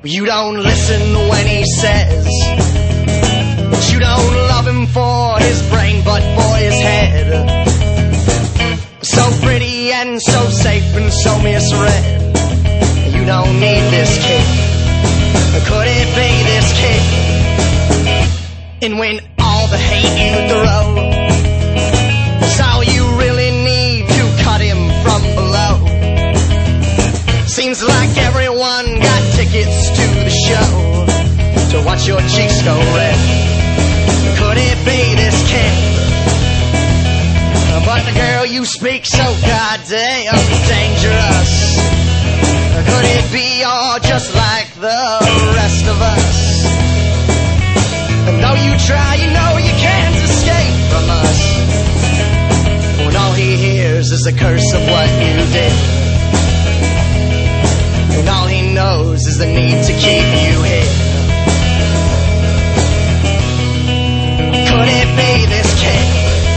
You don't listen when he says that you don't love him for his brain but for his head. So pretty and so safe and so misread. You don't need this kid. Could it be this kid? And when all the hate you throw is all you really need to cut him from below. Seems like everyone got tickets to the show to watch your cheeks go red. Could it be this kid? But the girl you speak so goddamn dangerous. Could it be you're just like the rest of us? And though you try, you know you can't escape from us. When all he hears is the curse of what you did. And all he knows is the need to keep you here. Could it be this kid?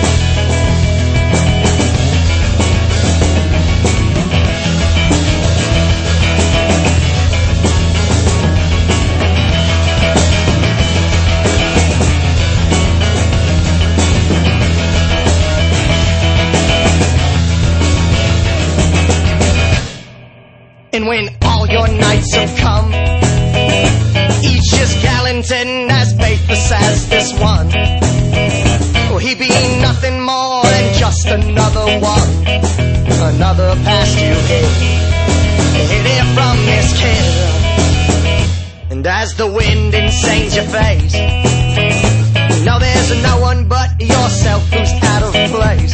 And when all your nights have come, each as gallant and as faithless as this one, will he be nothing more than just another one? Another past you hid it from this kid. And as the wind insanes your face, no, there's no one but yourself who's out of place.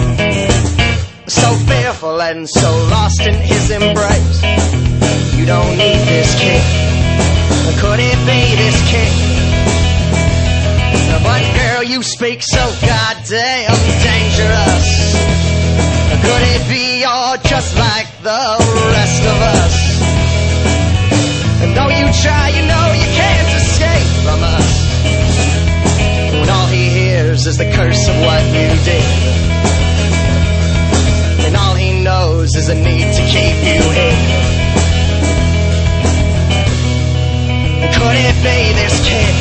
So fearful and so lost in his embrace. You don't need this kid. Could it be this kid? But girl, you speak so goddamn dangerous. Could it be you're just like the rest of us? And though you try, you know you can't escape from us. When all he hears is the curse of what you did. And all he knows is the need to keep you here. Could it be this kid?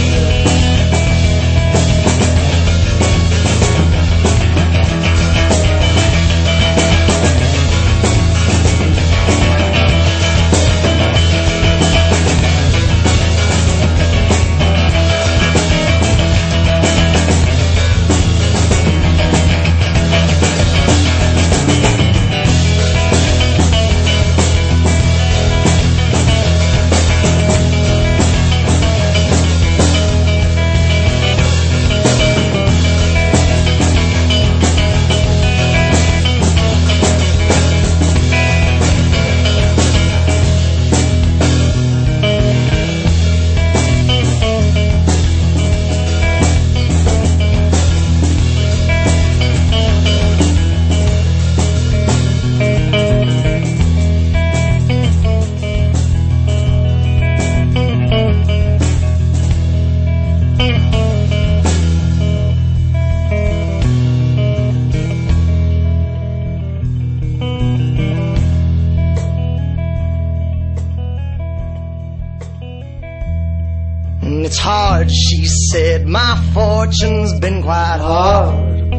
It's hard, she said, my fortune's been quite hard.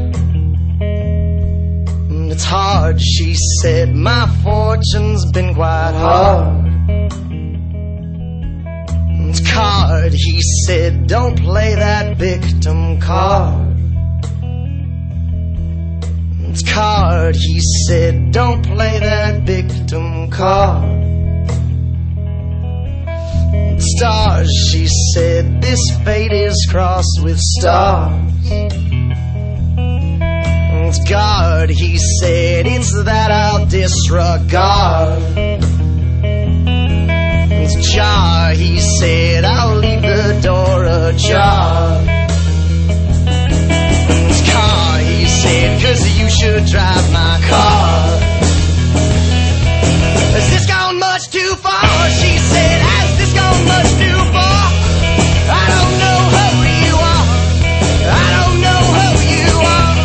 It's hard, she said, my fortune's been quite hard. It's card, he said, don't play that victim card. It's card, he said, don't play that victim card. Stars, she said, this fate is crossed with stars. It's God, he said, it's that I'll disregard. It's jar, he said, I'll leave the door ajar. It's car, he said, 'cause you should drive my car. Has this gone much too far? She said, has this gone much too far? I don't know who you are. I don't know who you are.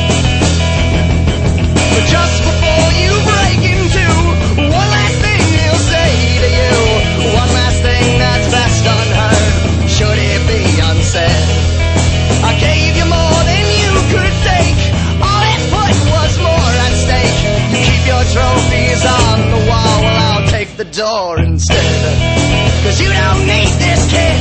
But just before you break into one last thing he'll say to you, one last thing that door instead. Cause you don't need this kid.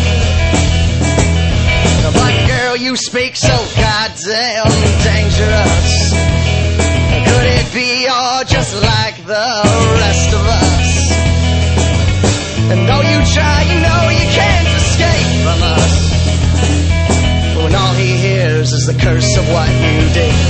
But girl, you speak so goddamn dangerous. Could it be you're just like the rest of us? And though you try, you know you can't escape from us. When all he hears is the curse of what you did.